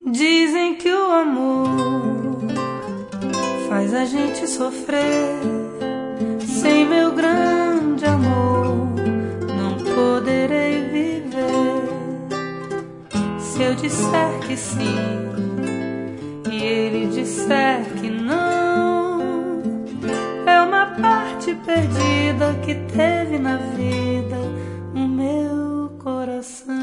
Dizem que o amor faz a gente sofrer. Sem meu grande amor não poderei viver. Se eu disser que sim e ele disser que não, é uma parte perdida que teve na vida o meu coração.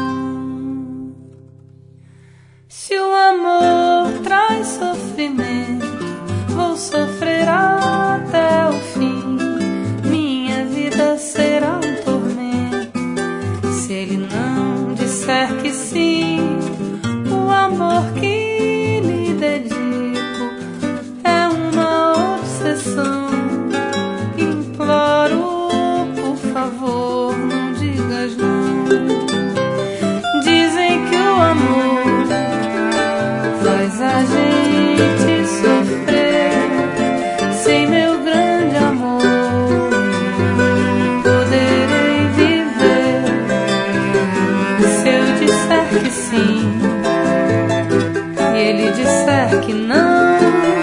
Se o amor traz sofrimento, vou sofrer até o fim. Minha vida será um tormento. Se ele não disser que sim, o amor que lhe dedico é uma obsessão. Imploro, por favor, não digas não. Dizem que o amor faz a gente sofrer. Sem meu grande amor poderei viver. Se eu disser que sim e ele disser que não,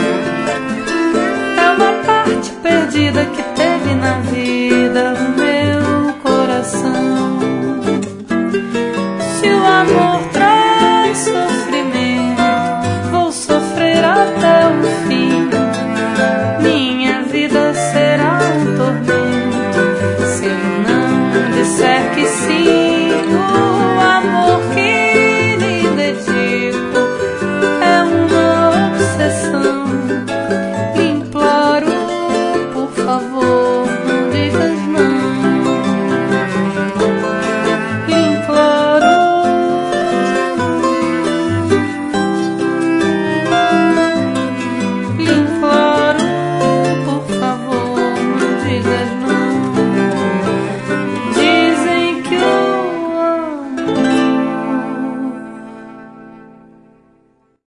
é uma parte perdida que teve na vida o meu coração. Se o amor traz sofrimento,